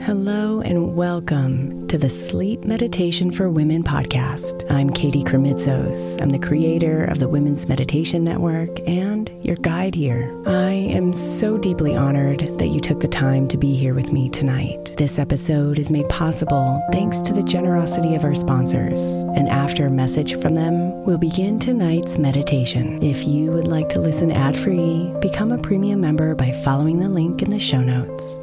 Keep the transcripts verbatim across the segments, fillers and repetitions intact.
Hello and welcome to the Sleep Meditation for Women podcast. I'm Katie Kremitzos. I'm the creator of the Women's Meditation Network and your guide here. I am so deeply honored that you took the time to be here with me tonight. This episode is made possible thanks to the generosity of our sponsors. And after a message from them, we'll begin tonight's meditation. If you would like to listen ad-free, become a premium member by following the link in the show notes.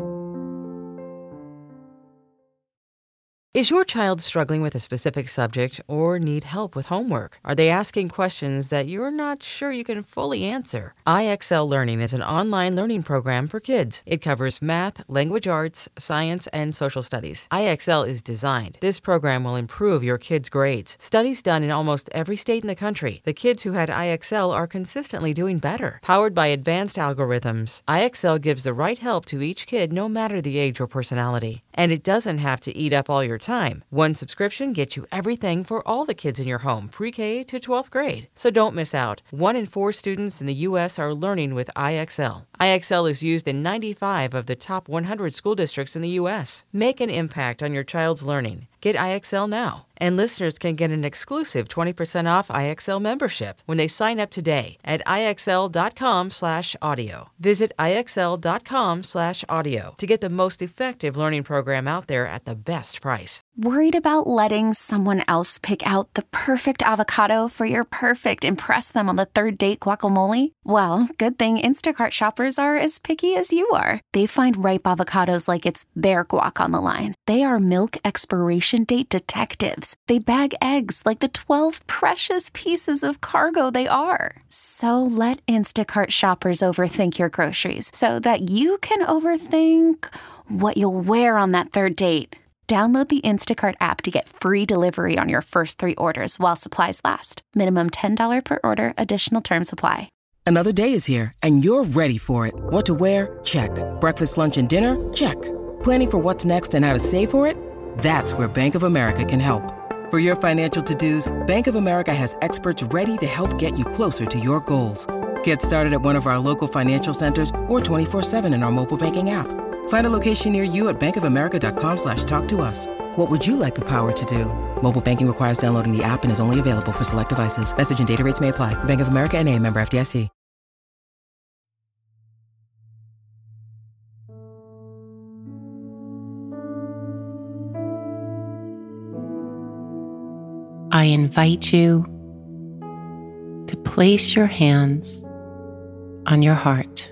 Is your child struggling with a specific subject or need help with homework? Are they asking questions that you're not sure you can fully answer? I X L Learning is an online learning program for kids. It covers math, language arts, science, and social studies. I X L is designed. This program will improve your kids' grades. Studies done in almost every state in the country. The kids who had I X L are consistently doing better. Powered by advanced algorithms, I X L gives the right help to each kid no matter the age or personality. And it doesn't have to eat up all your time. One subscription gets you everything for all the kids in your home, pre-K to twelfth grade. So don't miss out. One in four students in the U S are learning with I X L. I X L is used in ninety-five of the top one hundred school districts in the U S. Make an impact on your child's learning. Get I X L now. And listeners can get an exclusive twenty percent off I X L membership when they sign up today at IXL.com slash audio. Visit IXL.com slash audio to get the most effective learning program out there at the best price. Worried about letting someone else pick out the perfect avocado for your perfect impress them on the third date guacamole? Well, good thing Instacart shoppers are as picky as you are. They find ripe avocados like it's their guac on the line. They are milk expiration date detectives. They bag eggs like the twelve precious pieces of cargo they are. So let Instacart shoppers overthink your groceries so that you can overthink what you'll wear on that third date. Download the Instacart app to get free delivery on your first three orders while supplies last. Minimum ten dollars per order. Additional terms apply. Another day is here, and you're ready for it. What to wear? Check. Breakfast, lunch, and dinner? Check. Planning for what's next and how to save for it? That's where Bank of America can help. For your financial to-dos, Bank of America has experts ready to help get you closer to your goals. Get started at one of our local financial centers or twenty-four seven in our mobile banking app. Find a location near you at bankofamerica.com slash talk to us. What would you like the power to do? Mobile banking requires downloading the app and is only available for select devices. Message and data rates may apply. Bank of America N A, member F D I C. I invite you to place your hands on your heart.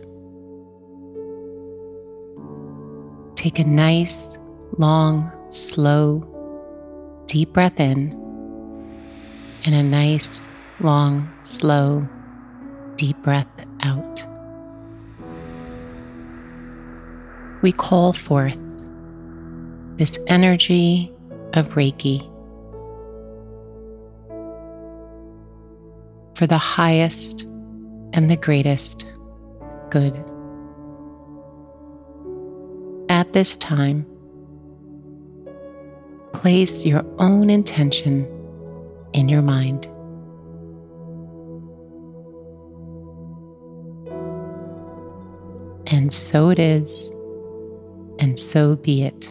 Take a nice, long, slow, deep breath in, and a nice, long, slow, deep breath out. We call forth this energy of Reiki for the highest and the greatest good. At this time, place your own intention in your mind. And so it is, and so be it.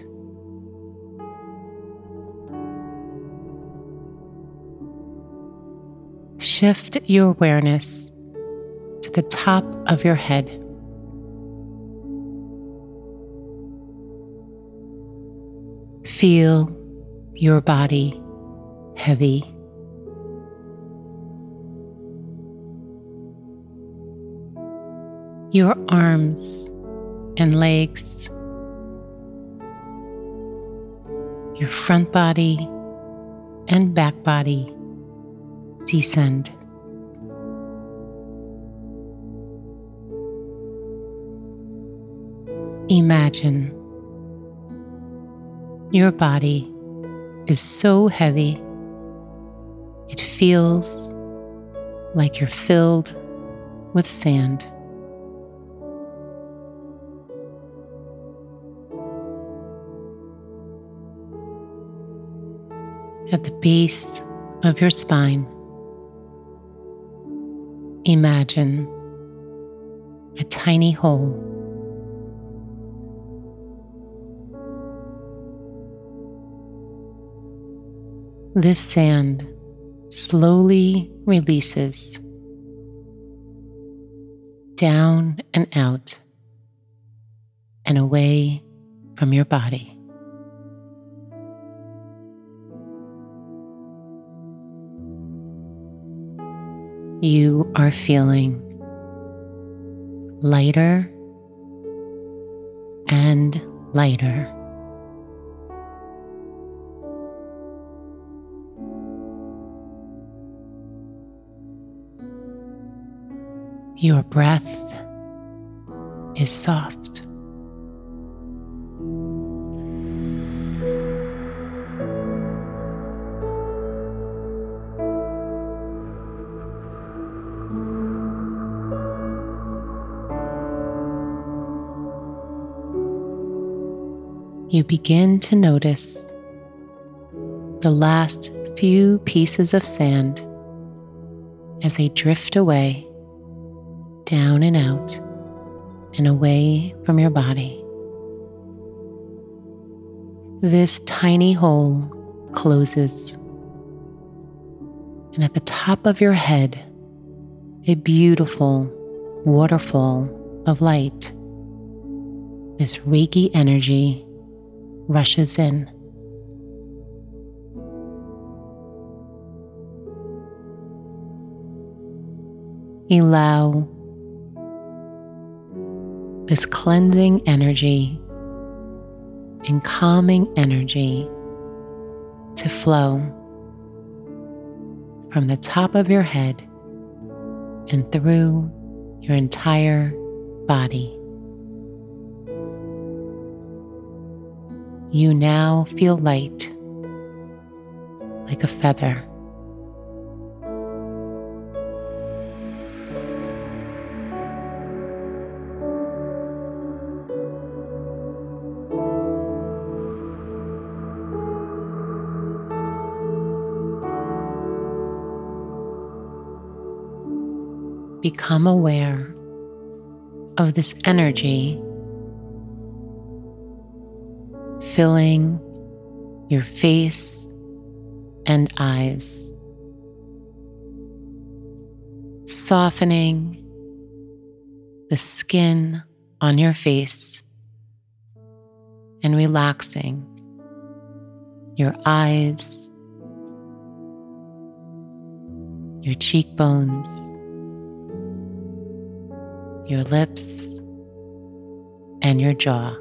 Shift your awareness to the top of your head. Feel your body heavy. Your arms and legs, your front body and back body descend. Imagine your body is so heavy, it feels like you're filled with sand. At the base of your spine, imagine a tiny hole. this sand slowly releases down and out and away from your body. You are feeling lighter and lighter. Your breath is soft. You begin to notice the last few pieces of sand as they drift away, down and out, and away from your body. This tiny hole closes, and at the top of your head, a beautiful waterfall of light, this Reiki energy rushes in. Allow this cleansing energy and calming energy to flow from the top of your head and through your entire body. You now feel light, like a feather. Become aware of this energy filling your face and eyes, softening the skin on your face and relaxing your eyes, your cheekbones, your lips, and your jaw.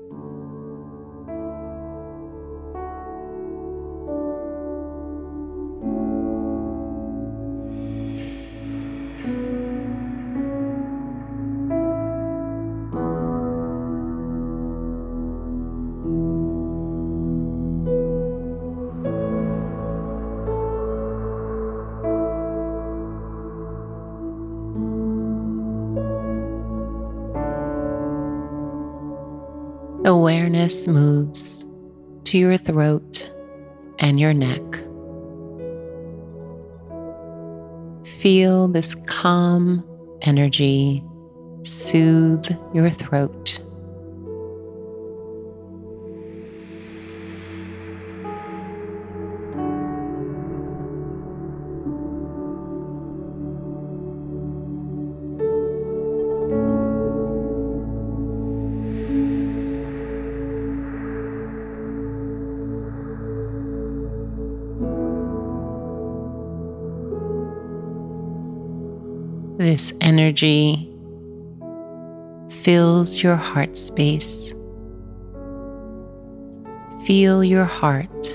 Awareness moves to your throat and your neck. Feel this calm energy soothe your throat. This energy fills your heart space. Feel your heart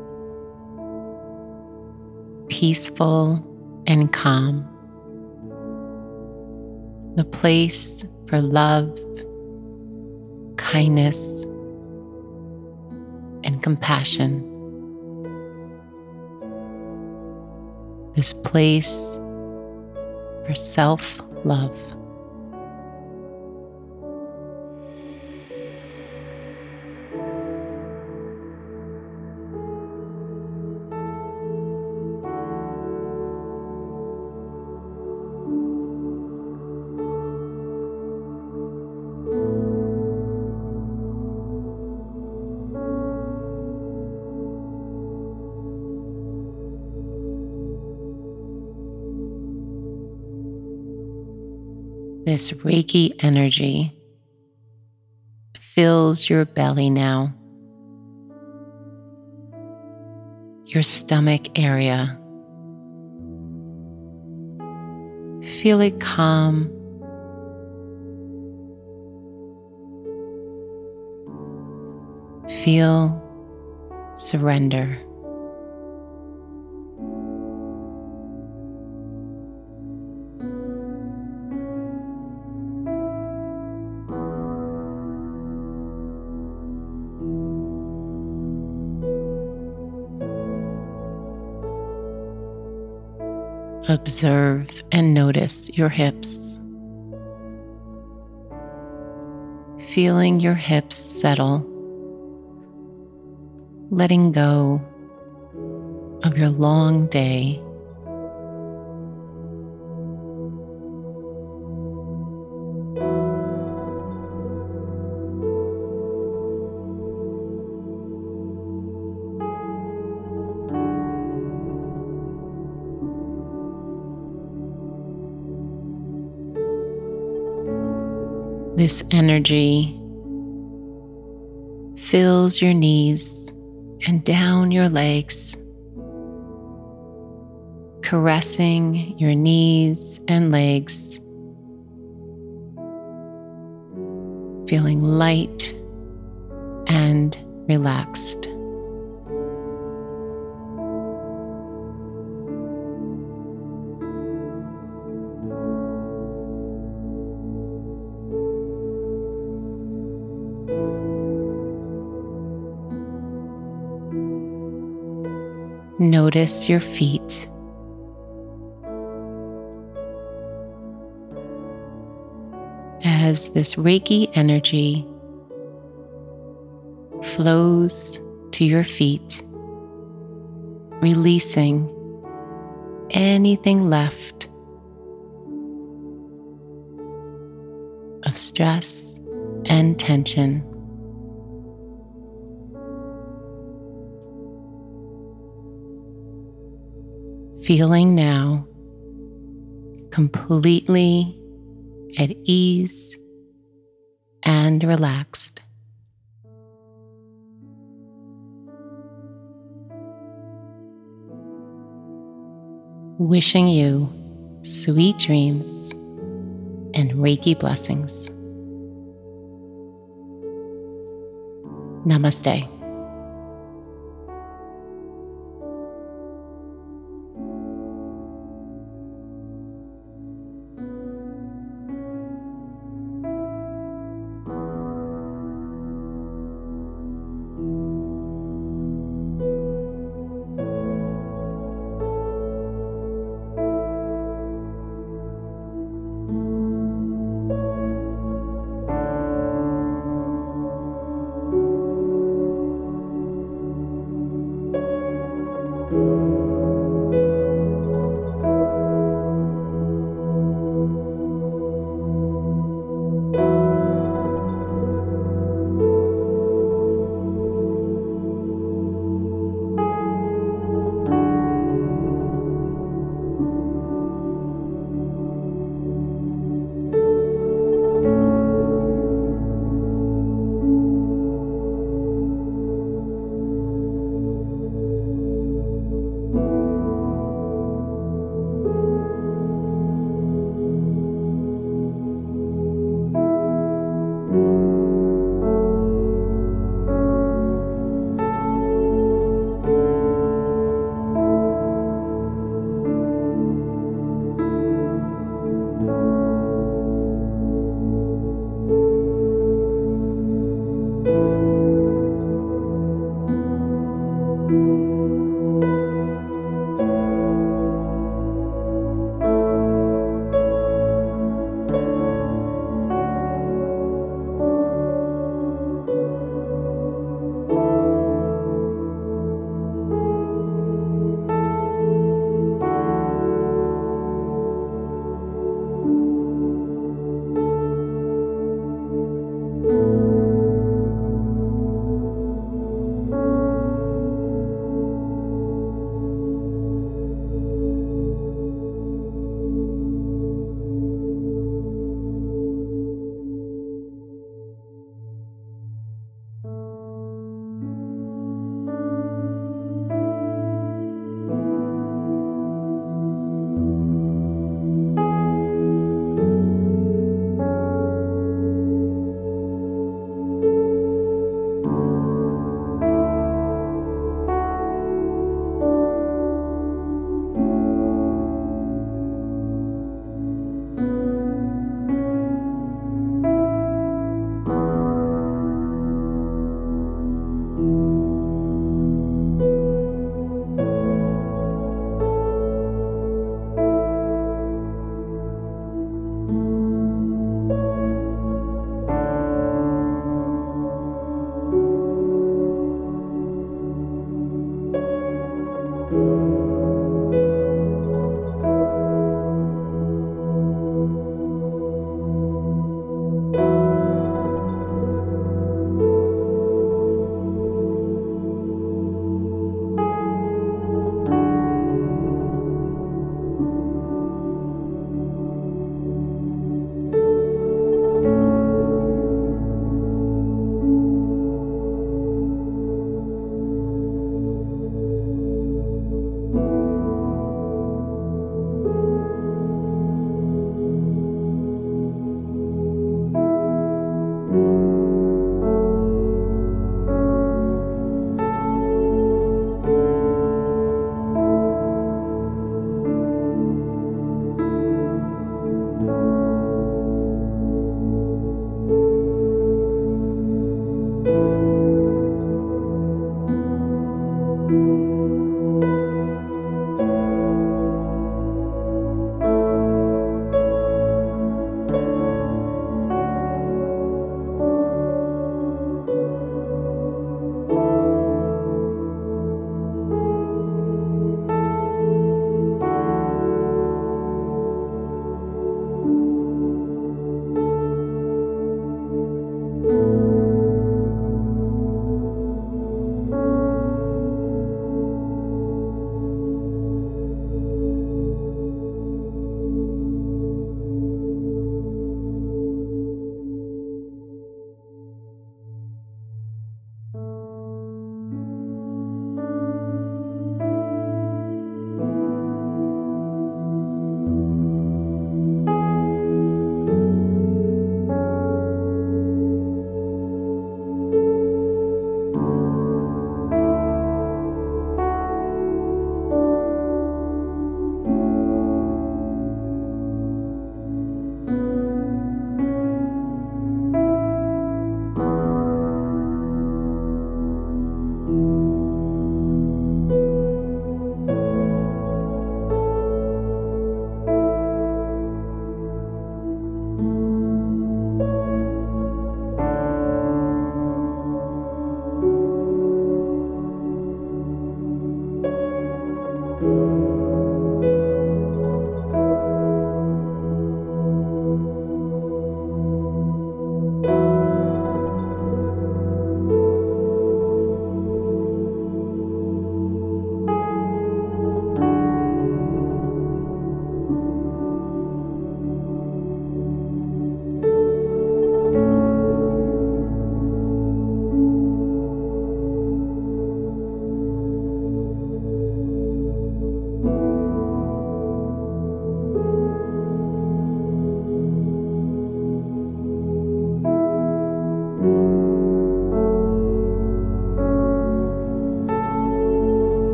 peaceful and calm, the place for love, kindness, and compassion. This place for self-love. This Reiki energy fills your belly now, your stomach area. Feel it calm. Feel surrender. Observe and notice your hips. Feeling your hips settle, letting go of your long day. This energy fills your knees and down your legs, caressing your knees and legs, feeling light and relaxed. Notice your feet. As this Reiki energy flows to your feet, releasing anything left of stress and tension. Feeling now completely at ease and relaxed. Wishing you sweet dreams and Reiki blessings. Namaste.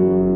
you.